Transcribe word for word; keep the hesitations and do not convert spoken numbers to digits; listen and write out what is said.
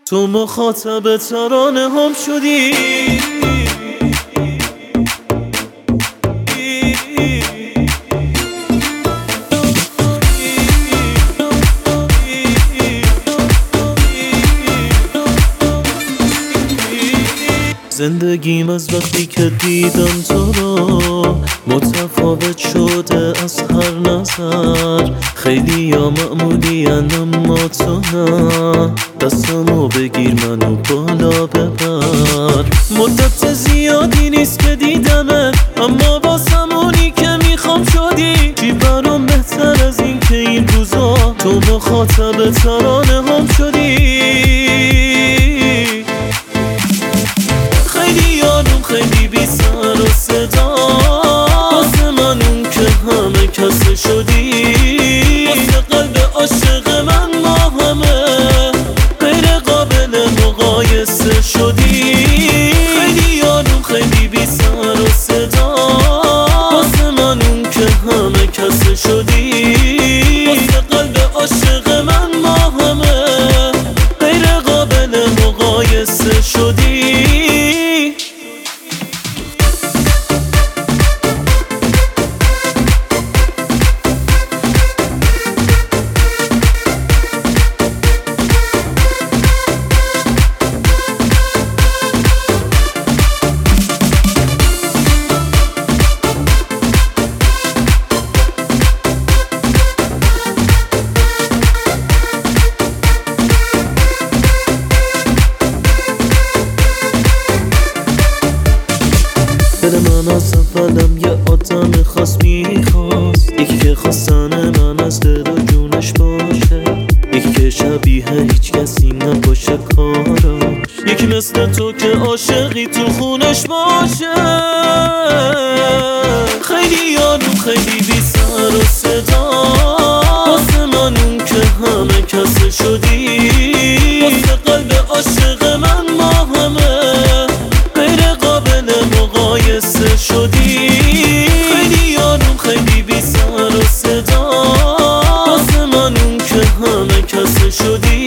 تو مخاطب ترانه هم شدی. زندگیم از وقتی که دیدم تو رو متفاوت شده از هر نظر. خیلی یا معمولی اما تو نه، دستمو بگیر منو بالا ببر. مدت زیادی نیست که دیدمت، اما واسم اونی که میخوام شدی. چی برام بهتر از این که این روزا تو مخاطب ترانه هم شدی. خیلی بی سر و صدا واسه من اون که همه کس شدی. واسه قلب عاشق من ما همه غیر قابل مقایسه شدی. خیلی یارم خیلی بی سر و صدا واسه من اون که همه کس شدی. واسه قلب عاشق من ما همه غیر قابل مقایسه شدی. دل من از اولم یه آدم خاص میخواست، یکی که خواستن من از دل و جونش باشه، یکی که شبیه هیچ کسی نباشه کاراش، یکی مثل تو که عاشقی تو خونش باشه. خیلی یارم خیلی بی سر و صدا واسه من اون که همه کس شدی. واسه قلب عاشق من ما همه غیر قابل مقایسه شدی. خیلی یارم خیلی بی سر و صدا واسه من اون که همه کس شدی.